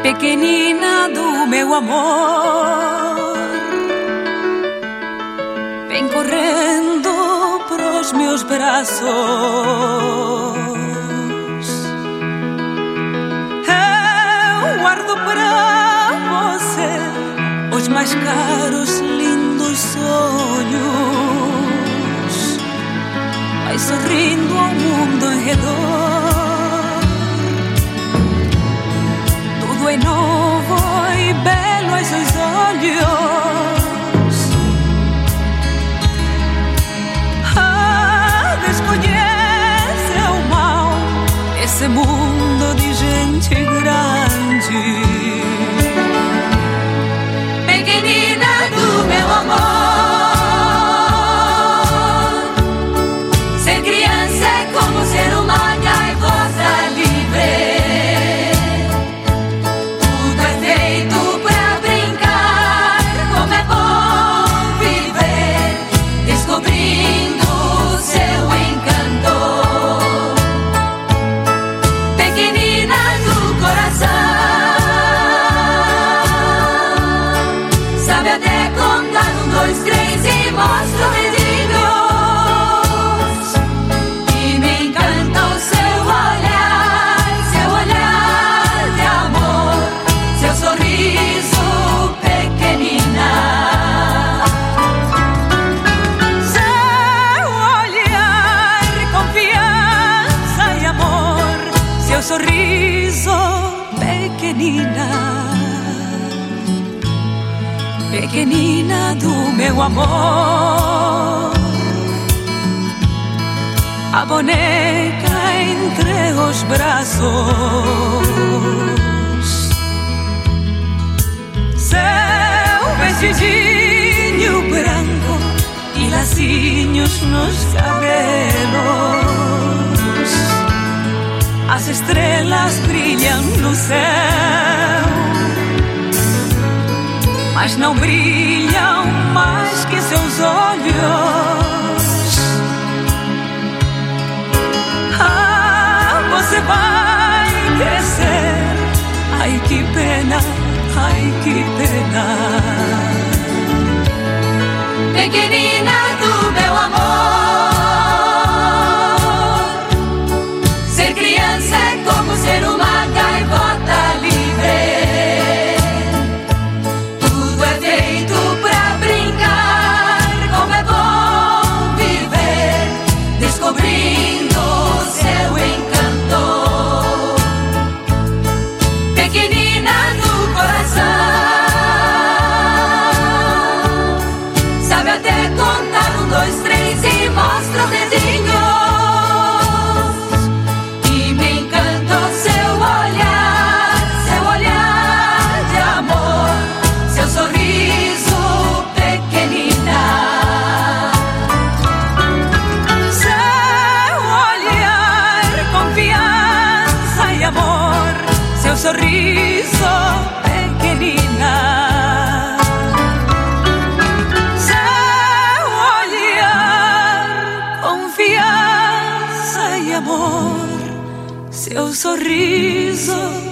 pequenina do meu amor, vem correndo pros meus braços. Eu guardo para você os mais caros, lindos sonhos. Vai sorrindo ao mundo em redor. Tudo é novo e belo aos seus olhos. Desconhece o mal, esse mundo de gente grande. Pequenina do meu amor, ser criança é como ser uma gaivota livre. Tudo é feito pra brincar, como é bom viver, descobrindo seu encanto. Pequenina do coração, sabe até contar 1, 2, 3 e mostra o dedinhos. E me encanta o seu olhar de amor, seu sorriso, pequenina. Seu olhar, confiança e amor, seu sorriso, pequenina. Pequenina do meu amor, a boneca entre os braços, seu vestidinho branco e lacinhos nos cabelos. As estrelas brilham no céu, mas não brilham mais que seus olhos. Você vai crescer, ai que pena, ai que pena. Pequenina do meu amor, ser criança é como ser uma gaivota livre. Tudo é feito pra brincar, como é bom viver, descobrindo seu encanto. Pequenina do coração, sabe até contar 1, 2, 3 e mostra os dedinhos. E me encanta o seu olhar de amor, seu sorriso, pequenina. Seu olhar, confiança e amor, seu sorriso, pequenina. Seu olhar, confiança e amor, seu sorriso,